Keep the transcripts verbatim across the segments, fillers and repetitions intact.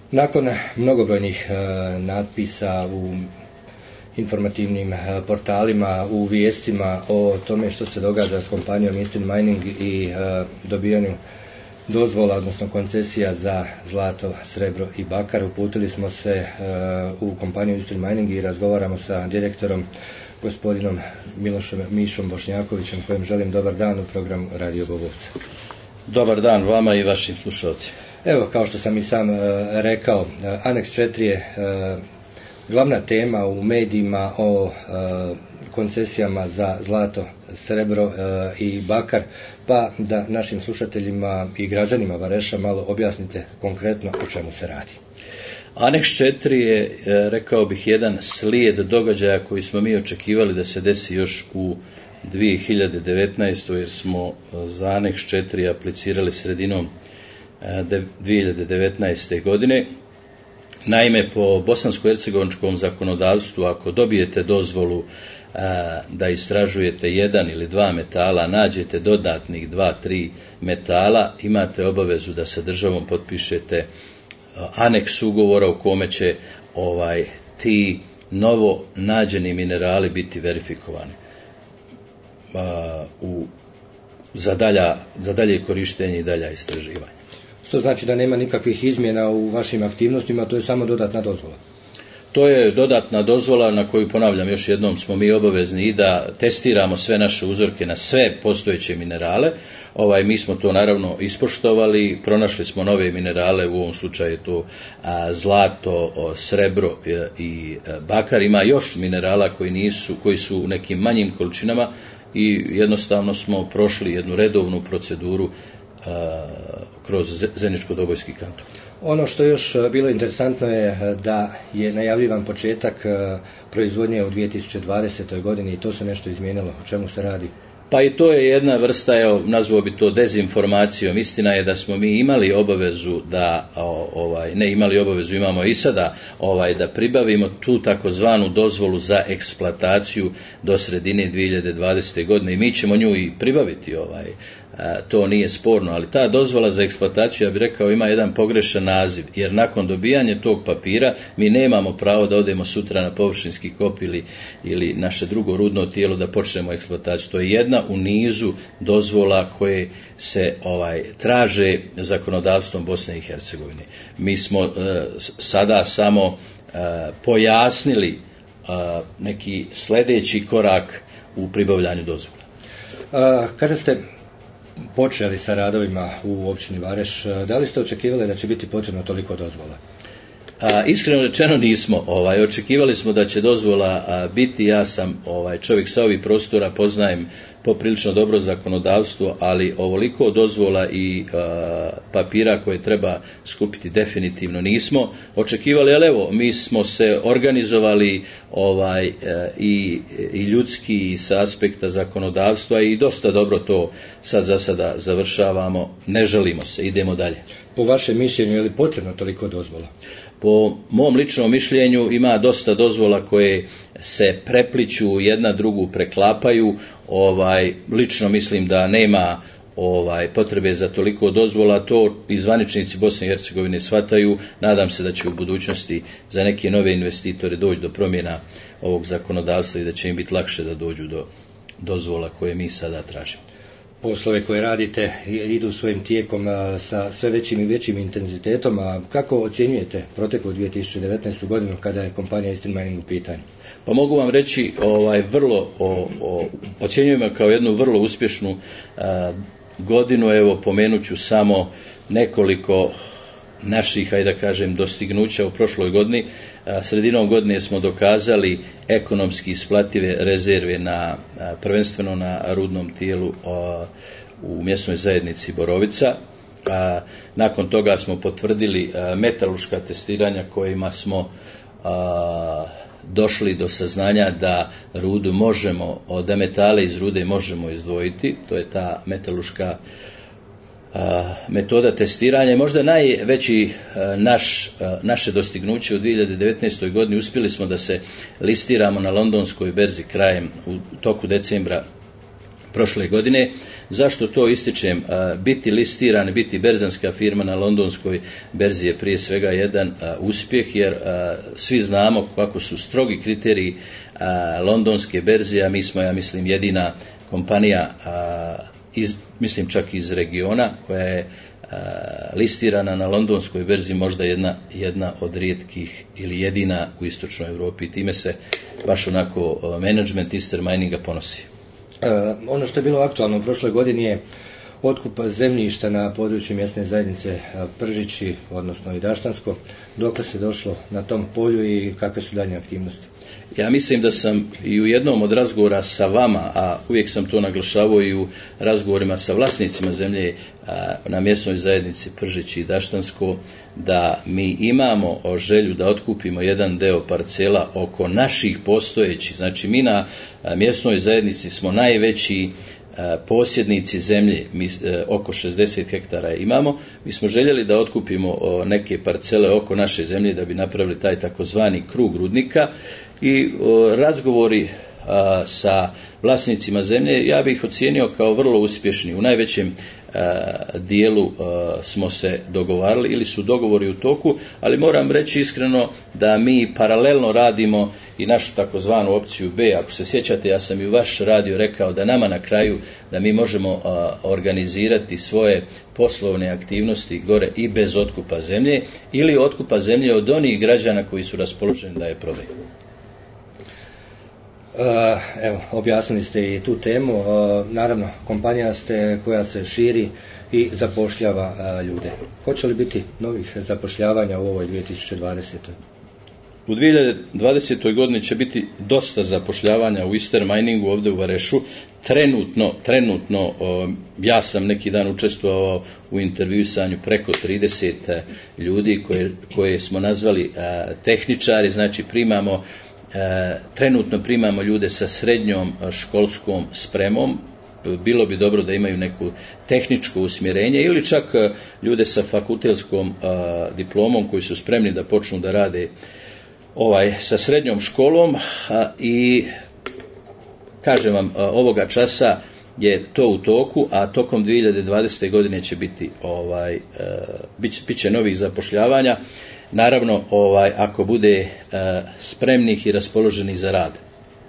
Nakon mnogobrojnih natpisa u informativnim portalima, u vijestima o tome što se događa s kompanijom Eastern Mining i dobijanju dozvola, odnosno koncesija za zlato, srebro i bakar, uputili smo se u kompaniju Eastern Mining i razgovaramo sa direktorom gospodinom Milošom Mišom Bošnjakovićem, kojem želim dobar dan u programu Radio Bobovca. Dobar dan vama i vašim slušalcima. Evo, kao što sam i sam uh, rekao, Aneks četiri je uh, glavna tema u medijima o uh, koncesijama za zlato, srebro uh, i bakar, pa da našim slušateljima i građanima Vareša malo objasnite konkretno o čemu se radi. Aneks četiri je, rekao bih, jedan slijed događaja koji smo mi očekivali da se desi još u dvije hiljade devetnaestoj jer smo za Aneks četiri aplicirali sredinom dvije hiljade devetnaeste. godine. Naime, po bosansko-hercegovačkom zakonodavstvu, ako dobijete dozvolu da istražujete jedan ili dva metala, nađete dodatnih dva, tri metala, imate obavezu da sa državom potpišete aneks ugovora u kome će ovaj ti novo nađeni minerali biti verifikovani a, u, za, dalja, za dalje korištenje i dalja istraživanja. Što znači da nema nikakvih izmjena u vašim aktivnostima, to je samo dodatna dozvola? To je dodatna dozvola na koju, ponavljam još jednom, smo mi obavezni i da testiramo sve naše uzorke na sve postojeće minerale. Ovaj, mi smo to naravno ispoštovali, pronašli smo nove minerale, u ovom slučaju to a, zlato, o, srebro i, i bakar. Ima još minerala koji, nisu, koji su u nekim manjim količinama i jednostavno smo prošli jednu redovnu proceduru a, kroz Zeničko-Dobojski kanton. Ono što još bilo interesantno je da je najavljivan početak proizvodnje u dvije tisuće dvadesetoj. godini i to se nešto izmijenilo. O čemu se radi? Pa i to je jedna vrsta, evo, nazvao bi to dezinformacijom. Istina je da smo mi imali obavezu da, ovaj, ne imali obavezu, imamo i sada, ovaj, da pribavimo tu takozvanu dozvolu za eksploataciju do sredine dvije hiljade dvadesete. godine i mi ćemo nju i pribaviti, ovaj, to nije sporno, ali ta dozvola za eksploataciju, ja bih rekao, ima jedan pogrešan naziv, jer nakon dobijanja tog papira mi nemamo pravo da odemo sutra na površinski kop ili, ili naše drugo rudno tijelo da počnemo eksploataciju. To je jedna u nizu dozvola koje se ovaj traže zakonodavstvom Bosne i Hercegovine. Mi smo uh, sada samo uh, pojasnili uh, neki sljedeći korak u pribavljanju dozvola. Uh, kada ste počeli sa radovima u općini Vareš, da li ste očekivali da će biti potrebno toliko dozvola? A, iskreno rečeno nismo. Ovaj, očekivali smo da će dozvola a, biti. Ja sam ovaj, čovjek sa ovih prostora, poznajem poprilično dobro zakonodavstvo, ali ovoliko dozvola i a, papira koje treba skupiti definitivno nismo očekivali, ali evo, mi smo se organizovali ovaj, a, i, i ljudski i sa aspekta zakonodavstva i dosta dobro to sad za sada završavamo, ne želimo se, idemo dalje. Po vašem mišljenju je li potrebno toliko dozvola? Po mom ličnom mišljenju ima dosta dozvola koje se prepliću, jedna drugu preklapaju. Ovaj, lično mislim da nema ovaj, potrebe za toliko dozvola, to i zvaničnici Bosne i Hercegovine shvataju. Nadam se da će u budućnosti za neke nove investitore doći do promjena ovog zakonodavstva i da će im biti lakše da dođu do dozvola koje mi sada tražimo. Poslove koje radite idu svojim tijekom sa sve većim i većim intenzitetom, a kako ocjenjujete proteklu dvije tisuće devetnaestu. godinu kada je kompanija Eastern Mining u pitanju? Pa mogu vam reći, ovaj, vrlo, o, o, ocjenjujem je kao jednu vrlo uspješnu a, godinu. Evo, pomenut ću samo nekoliko naših, ajde da kažem, dostignuća u prošloj godini. A, sredinom godine smo dokazali ekonomski isplative rezerve na, a, prvenstveno na rudnom tijelu a, u mjesnoj zajednici Borovica. A, nakon toga smo potvrdili a, metalurška testiranja kojima smo a, došli do saznanja da rudu možemo, da metale iz rude možemo izdvojiti. To je ta metalurška metoda testiranja. Možda najveći naš, naše dostignuće u dvije hiljade devetnaestoj. godini, uspjeli smo da se listiramo na londonskoj berzi krajem u toku decembra prošle godine. Zašto to ističem? Biti listiran, biti berzanska firma na londonskoj berzi je prije svega jedan uspjeh, jer svi znamo kako su strogi kriteriji londonske berze, a mi smo, ja mislim, jedina kompanija, iz, mislim čak iz regiona, koja je listirana na londonskoj berzi, možda jedna, jedna od rijetkih ili jedina u istočnoj Europi, i time se baš onako management Eastern Mininga ponosi. E, ono što je bilo aktualno u prošloj godini je otkup zemljišta na području mjesne zajednice Pržići, odnosno i Daštansko. Dokle se došlo na tom polju i kakve su daljnje aktivnosti? Ja mislim da sam i u jednom od razgovora sa vama, a uvijek sam to naglašavao i u razgovorima sa vlasnicima zemlje na mjesnoj zajednici Pržići i Daštansko, da mi imamo želju da otkupimo jedan deo parcela oko naših postojećih. Znači mi na mjesnoj zajednici smo najveći posjednici zemlje, mi oko šezdeset hektara imamo. Mi smo željeli da otkupimo neke parcele oko naše zemlje da bi napravili taj takozvani krug rudnika, i razgovori sa vlasnicima zemlje ja bih ocijenio kao vrlo uspješni. U najvećem dijelu smo se dogovarali ili su dogovori u toku, ali moram reći iskreno da mi paralelno radimo i našu takozvanu opciju B. Ako se sjećate, ja sam i u vaš radio rekao da nama na kraju da mi možemo organizirati svoje poslovne aktivnosti gore i bez otkupa zemlje ili otkupa zemlje od onih građana koji su raspoloženi da je prodaju. Evo, objasnili ste i tu temu. Naravno, kompanija ste koja se širi i zapošljava ljude. Hoće li biti novih zapošljavanja u ovoj dvije tisuće dvadesetoj? U dvije tisuće dvadesetoj godini će biti dosta zapošljavanja u Eastern Miningu ovdje u Varešu. Trenutno, trenutno ja sam neki dan učestvovao u intervjuisanju preko trideset ljudi koje, koje smo nazvali tehničari, znači primamo trenutno primamo ljude sa srednjom školskom spremom. Bilo bi dobro da imaju neku tehničko usmjerenje ili čak ljude sa fakultetskom diplomom koji su spremni da počnu da rade ovaj sa srednjom školom, i kažem vam, ovoga časa je to u toku, a tokom dvije tisuće dvadesete. godine će biti ovaj bit će novih zapošljavanja. Naravno, ovaj, ako bude e, spremnih i raspoloženih za rad.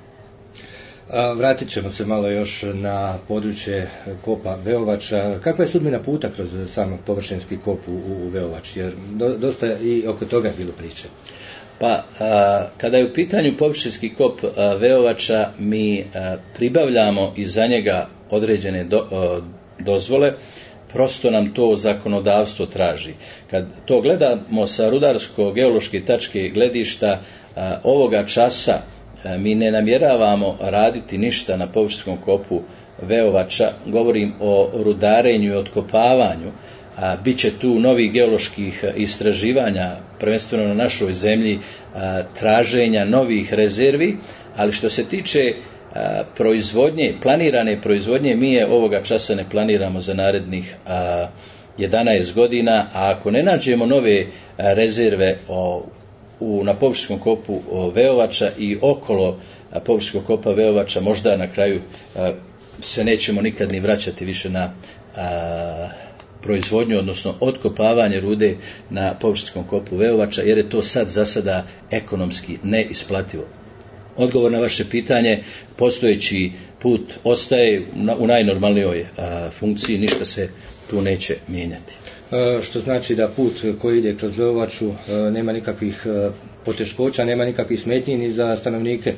A, vratit ćemo se malo još na područje kopa Veovača. Kakva je sudbina puta kroz sam površinski kop u, u Veovač? Jer do, dosta i oko toga je bilo priče. Pa, a, kada je u pitanju površinski kop a, Veovača, mi a, pribavljamo iza njega određene do, a, dozvole. Prosto nam to zakonodavstvo traži. Kad to gledamo sa rudarsko-geološke tačke gledišta, a, ovoga časa a, mi ne namjeravamo raditi ništa na površinskom kopu Veovača. Govorim o rudarenju i otkopavanju. A, biće tu novih geoloških istraživanja, prvenstveno na našoj zemlji, a, traženja novih rezervi, ali što se tiče proizvodnje, planirane proizvodnje, mi je ovoga časa ne planiramo za narednih a, jedanaest godina, a ako ne nađemo nove a, rezerve o, u, na površinskom kopu o, Veovača i okolo a, površinskog kopa Veovača, možda na kraju a, se nećemo nikad ni vraćati više na a, proizvodnju, odnosno otkopavanje rude na površinskom kopu Veovača, jer je to sad za sada ekonomski neisplativo. Odgovor na vaše pitanje, postojeći put ostaje u najnormalnijoj a, funkciji, ništa se tu neće mijenjati. E, što znači da put koji ide kroz Veovaču e, nema nikakvih e, poteškoća, nema nikakvih smetnji ni za stanovnike e,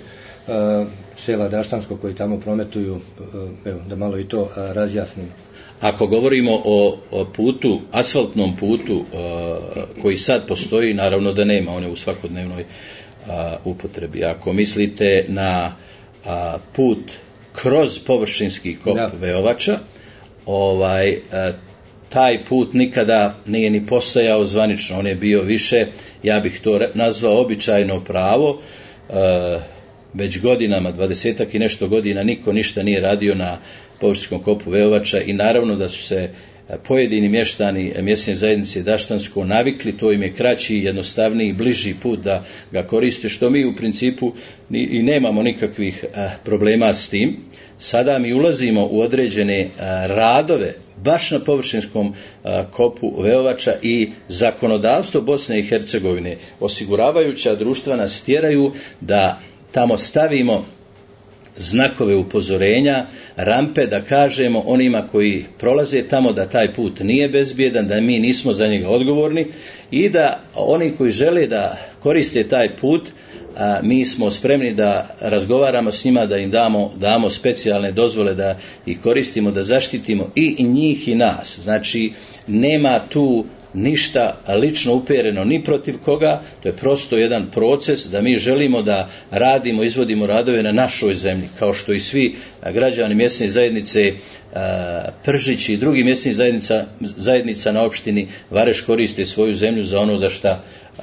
sela Daštansko koji tamo prometuju, e, evo, da malo i to a, razjasnim. Ako govorimo o, o putu, asfaltnom putu a, koji sad postoji, naravno da nema, on je u svakodnevnoj A, upotrebi. Ako mislite na a, put kroz površinski kop da. Veovača, ovaj, a, taj put nikada nije ni postojao zvanično, on je bio više, ja bih to nazvao običajno pravo, a, već godinama, dvadesetak i nešto godina, niko ništa nije radio na površinskom kopu Veovača, i naravno da su se pojedini mještani mjesne zajednice Daštansko navikli, to im je kraći, jednostavniji, bliži put da ga koriste, što mi u principu i nemamo nikakvih problema s tim. Sada mi ulazimo u određene radove baš na površinskom kopu Veovača i zakonodavstvo Bosne i Hercegovine, osiguravajuća društva nas tjeraju da tamo stavimo znakove upozorenja, rampe, da kažemo onima koji prolaze tamo da taj put nije bezbjedan, da mi nismo za njega odgovorni i da oni koji žele da koriste taj put, a, mi smo spremni da razgovaramo s njima, da im damo, damo specijalne dozvole da ih koristimo, da zaštitimo i njih i nas. Znači, nema tu ništa lično upereno ni protiv koga, to je prosto jedan proces da mi želimo da radimo, izvodimo radove na našoj zemlji, kao što i svi građani mjesne zajednice Pržić i drugi mjesnih zajednica, zajednica na opštini Vareš koriste svoju zemlju za ono za šta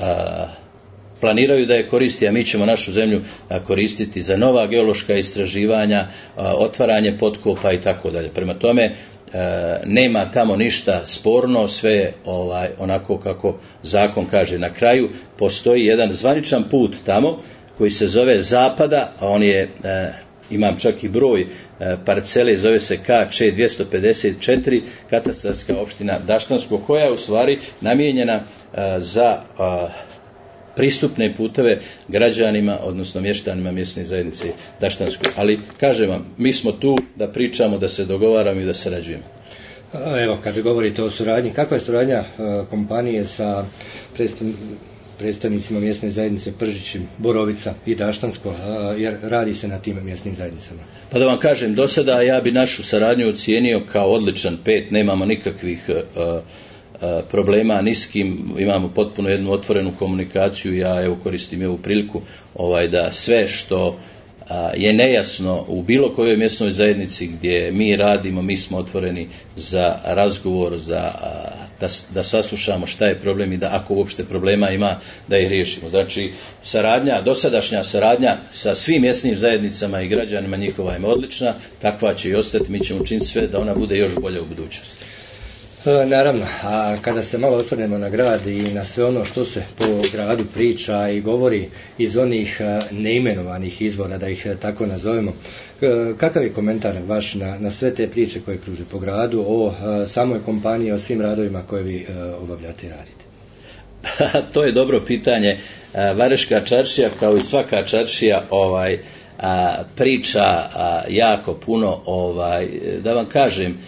planiraju da je koristi, a mi ćemo našu zemlju koristiti za nova geološka istraživanja, otvaranje potkopa i tako dalje. Prema tome, nema tamo ništa sporno, sve je ovaj, onako kako zakon kaže. Na kraju postoji jedan zvaničan put tamo koji se zove Zapada, a on je, e, imam čak i broj e, parcele, zove se K Č dvjesto pedeset četiri, katastarska opština Daštansko, koja je u stvari namijenjena e, za a, pristupne puteve građanima, odnosno mještanima mjesne zajednice Daštansko. Ali, kažem vam, mi smo tu da pričamo, da se dogovaramo i da sarađujemo. Evo, kad govorite o suradnji, kakva je suradnja kompanije sa predstavnicima mjesne zajednice Pržić, Borovica i Daštansko, jer radi se na tim mjesnim zajednicama? Pa da vam kažem, do sada ja bi našu saradnju ocijenio kao odličan pet, nemamo nikakvih uh, problema ni s kim, imamo potpuno jednu otvorenu komunikaciju. Ja evo koristim ovu priliku ovaj, da sve što a, je nejasno u bilo kojoj mjesnoj zajednici gdje mi radimo, mi smo otvoreni za razgovor, za, a, da, da saslušamo šta je problem i da ako uopšte problema ima da ih riješimo. Znači, saradnja, dosadašnja saradnja sa svim mjesnim zajednicama i građanima njihova je odlična, takva će i ostati, mi ćemo učiniti sve da ona bude još bolja u budućnosti. Naravno, a kada se malo osvrnemo na grad i na sve ono što se po gradu priča i govori iz onih neimenovanih izvora, da ih tako nazovemo, kakav je komentar vaš na, na sve te priče koje kruže po gradu, o samoj kompaniji, o svim radovima koje vi obavljate i radite? To je dobro pitanje. Vareška čaršija, kao i svaka čaršija, ovaj, a, priča a, jako puno, ovaj, da vam kažem,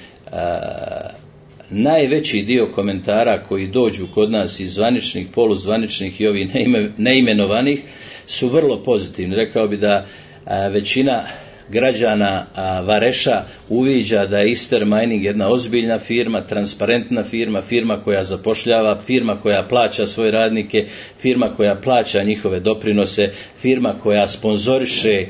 a, najveći dio komentara koji dođu kod nas iz zvaničnih, poluzvaničnih i ovih neimenovanih su vrlo pozitivni. Rekao bi da a, većina građana a, Vareša uviđa da je Ister Mining jedna ozbiljna firma, transparentna firma, firma koja zapošljava, firma koja plaća svoje radnike, firma koja plaća njihove doprinose, firma koja sponzoriše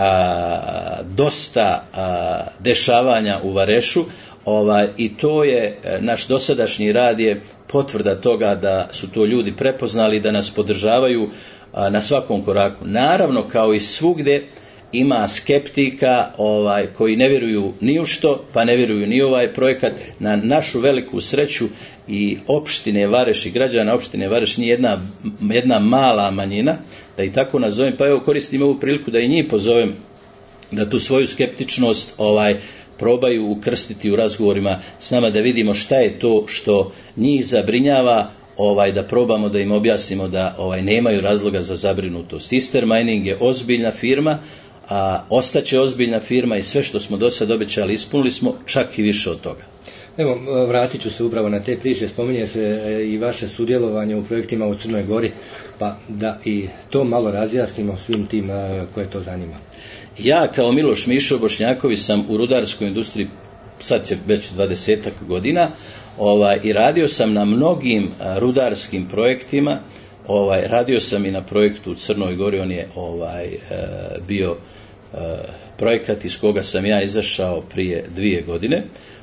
a, dosta a, dešavanja u Varešu. Ovaj, i to je, naš dosadašnji rad je potvrda toga da su to ljudi prepoznali, da nas podržavaju a, na svakom koraku. Naravno, kao i svugdje, ima skeptika ovaj, koji ne vjeruju ni u što, pa ne vjeruju ni u ovaj projekat. Na našu veliku sreću i opštine Vareš i građana opštine Vareš nije jedna, jedna mala manjina, da i tako nazovem, pa evo koristim ovu priliku da i njih pozovem da tu svoju skeptičnost ovaj, probaju ukrstiti u razgovorima s nama, da vidimo šta je to što njih zabrinjava, ovaj, da probamo da im objasnimo da ovaj, nemaju razloga za zabrinutost. Ister Mining je ozbiljna firma, a ostaće ozbiljna firma i sve što smo do sad obećali ispunili smo, čak i više od toga. Evo, vratit ću se upravo na te priče, spominje se i vaše sudjelovanje u projektima u Crnoj Gori, pa da i to malo razjasnimo svim tim koje to zanima. Ja kao Miloš Mišo Bošnjaković sam u rudarskoj industriji sad će već dvadesetak godina ovaj, i radio sam na mnogim rudarskim projektima. Ovaj, radio sam i na projektu u Crnoj Gori, on je ovaj, e, bio e, projekat iz koga sam ja izašao prije dvije godine.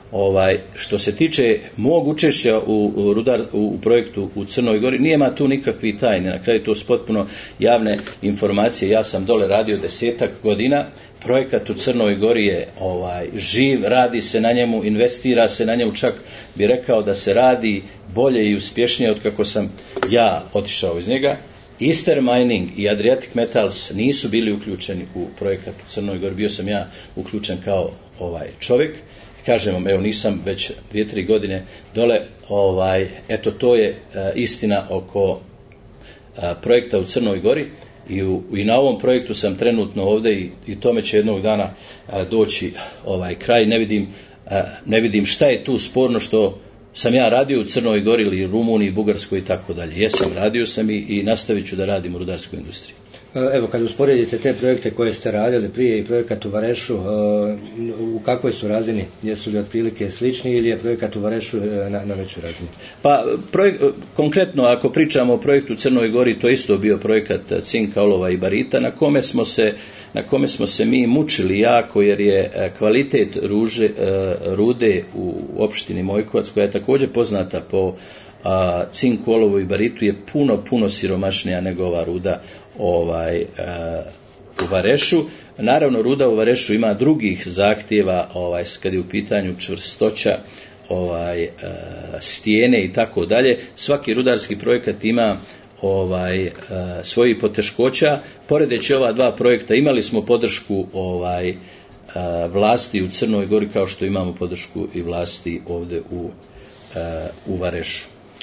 ovaj, što se tiče mog učešća u, u, rudar, u, u projektu u Crnoj Gori, nije ma tu nikakvi tajne, na kraju to su potpuno javne informacije. Ja sam dole radio desetak godina, projekat u Crnoj Gori je ovaj, živ, radi se na njemu, investira se na njemu, čak bi rekao da se radi bolje i uspješnije od kako sam ja otišao iz njega. Easter Mining i Adriatic Metals nisu bili uključeni u projekat u Crnoj Gori, bio sam ja uključen kao ovaj čovjek. Kažem vam, evo nisam već dvije, tri godine dole, ovaj, eto to je a, istina oko a, projekta u Crnoj Gori i, u, i na ovom projektu sam trenutno ovdje i, i tome će jednog dana a, doći ovaj kraj. Ne vidim, a, ne vidim šta je tu sporno što sam ja radio u Crnoj Gori ili Rumuniji, Bugarskoj i tako dalje. Jesam, radio sam i, i nastavit ću da radim u rudarskoj industriji. Evo, kad usporedite te projekte koje ste radili prije i projekat u Varešu, u kakvoj su razini? Jesu li otprilike slični ili je projekat u Varešu na, na većoj razini? Pa, projek, konkretno, ako pričamo o projektu u Crnoj Gori, to isto bio projekat cinka, olova i barita, na kome smo se, na kome smo se mi mučili jako, jer je kvalitet ruže, rude u opštini Mojkovac, koja je također poznata po a, cinku, olovu i baritu, je puno, puno siromašnija nego ova ruda ovaj, a, u Varešu. Naravno, ruda u Varešu ima drugih zahtjeva, ovaj, kad je u pitanju čvrstoća, ovaj, a, stijene i tako dalje. Svaki rudarski projekat ima ovaj, a, svojih poteškoća. Poredeći ova dva projekta, imali smo podršku ovaj, a, vlasti u Crnoj Gori, kao što imamo podršku i vlasti ovdje u, a, u Varešu.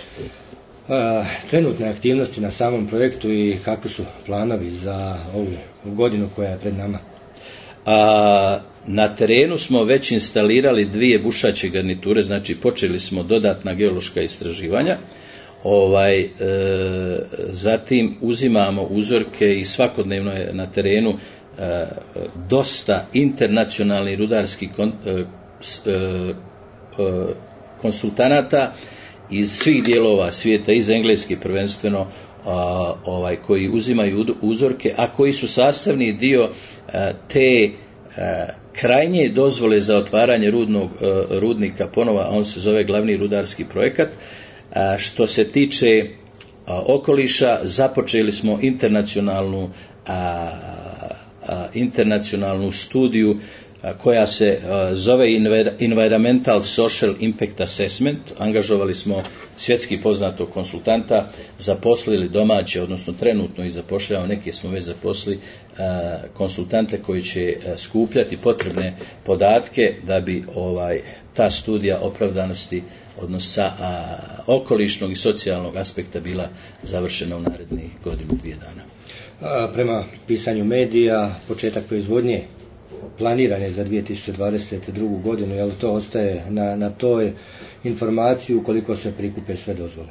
A, trenutne aktivnosti na samom projektu i kakvi su planovi za ovu godinu koja je pred nama? A, na terenu smo već instalirali dvije bušaće garniture, znači počeli smo dodatna geološka istraživanja. Ovaj, e, zatim uzimamo uzorke i svakodnevno je na terenu e, dosta internacionalnih rudarskih kon, e, e, e, konsultanata iz svih dijelova svijeta, iz Engleske prvenstveno, a, ovaj, koji uzimaju uzorke, a koji su sastavni dio a, te a, krajnje dozvole za otvaranje rudnog, a, rudnika ponova, on se zove glavni rudarski projekat. A, što se tiče a, okoliša, započeli smo internacionalnu, a, a, internacionalnu studiju koja se zove Environmental Social Impact Assessment. Angažovali smo svjetski poznatog konsultanta, zaposlili domaće, odnosno trenutno i zapošljavamo, neke smo već zaposlili konsultante koji će skupljati potrebne podatke da bi ovaj ta studija opravdanosti, odnosno sa a, okolišnog i socijalnog aspekta bila završena u narednih godinu, dvije dana. A, prema pisanju medija, početak proizvodnje planiran je za dvije tisuće dvadeset drugu godinu, jel to ostaje na, na toj informaciji ukoliko se prikupe sve dozvole?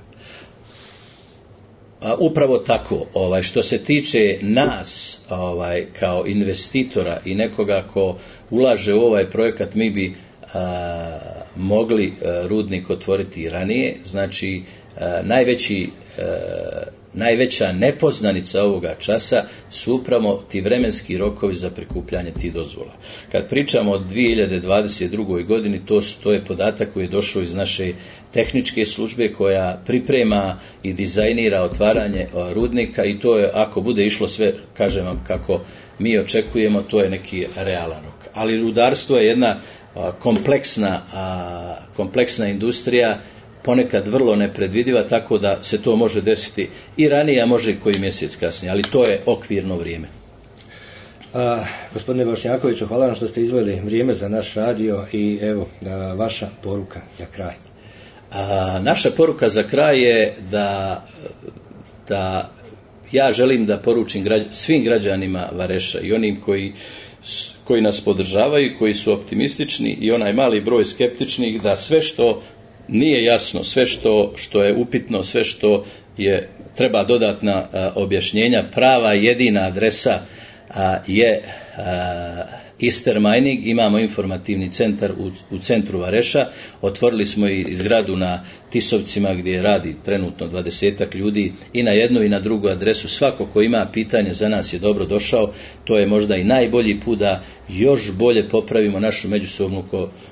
A, upravo tako. Ovaj, što se tiče nas ovaj, kao investitora i nekoga ko ulaže u ovaj projekat, mi bi a, mogli a, rudnik otvoriti ranije. Znači, a, najveći a, najveća nepoznanica ovoga časa su upravo ti vremenski rokovi za prikupljanje tih dozvola. Kad pričamo o dvije hiljade dvadeset drugoj godini, to, to je podatak koji je došao iz naše tehničke službe koja priprema i dizajnira otvaranje rudnika, i to je, ako bude išlo sve, kažem vam, kako mi očekujemo, to je neki realan rok. Ali rudarstvo je jedna a, kompleksna, a, kompleksna industrija, ponekad vrlo nepredvidiva, tako da se to može desiti i ranije, a može i koji mjesec kasnije, ali to je okvirno vrijeme. A, gospodine Bošnjakoviću, hvala vam što ste izdvojili vrijeme za naš radio i evo, a, vaša poruka za kraj. A, naša poruka za kraj je da, da ja želim da poručim građ, svim građanima Vareša i onim koji, koji nas podržavaju, koji su optimistični, i onaj mali broj skeptičnih, da sve što nije jasno, sve što, što je upitno, sve što je treba dodatna a, objašnjenja, prava jedina adresa a, je a, Easter Mining. Imamo informativni centar u, u centru Vareša, otvorili smo i zgradu na Tisovcima gdje radi trenutno dvadesetak ljudi, i na jednu i na drugu adresu. Svako ko ima pitanje za nas je dobro došao. To je možda i najbolji put da još bolje popravimo našu međusobnu ko,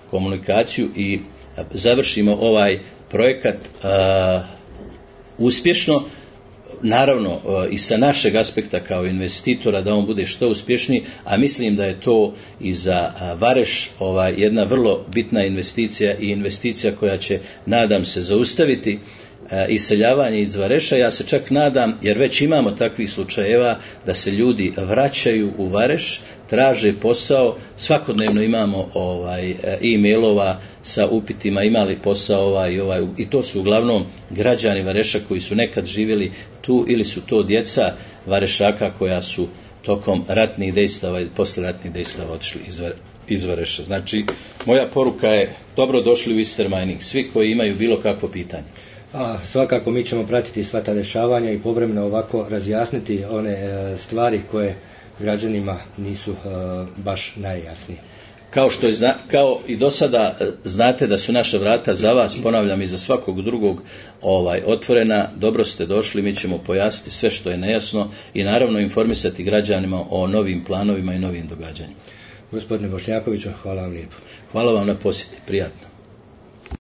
komunikaciju i završimo ovaj projekat a, uspješno. Naravno i sa našeg aspekta kao investitora da on bude što uspješniji, a mislim da je to i za Vareš ovaj, jedna vrlo bitna investicija i investicija koja će, nadam se, zaustaviti iseljavanje iz Vareša. Ja se čak nadam, jer već imamo takvih slučajeva da se ljudi vraćaju u Vareš, traže posao, svakodnevno imamo ovaj e-mailova sa upitima imali posao ovaj i ovaj, i to su uglavnom građani Vareša koji su nekad živjeli tu ili su to djeca Varešaka koja su tokom ratnih dejstava i posle ratnih dejstava otišli iz, iz Vareša. Znači, moja poruka je dobro došli u Eastern Mining, svi koji imaju bilo kakvo pitanje. A svakako mi ćemo pratiti sva ta dešavanja i povremeno ovako razjasniti one e, stvari koje građanima nisu e, baš najjasnije. Kao što je, kao i do sada znate da su naša vrata za vas, ponavljam i za svakog drugog, ovaj otvorena, dobro ste došli, mi ćemo pojasniti sve što je nejasno i naravno informisati građanima o novim planovima i novim događanjima. Gospodine Bošnjakoviću, hvala vam lijepo. Hvala vam na posjeti, prijatno.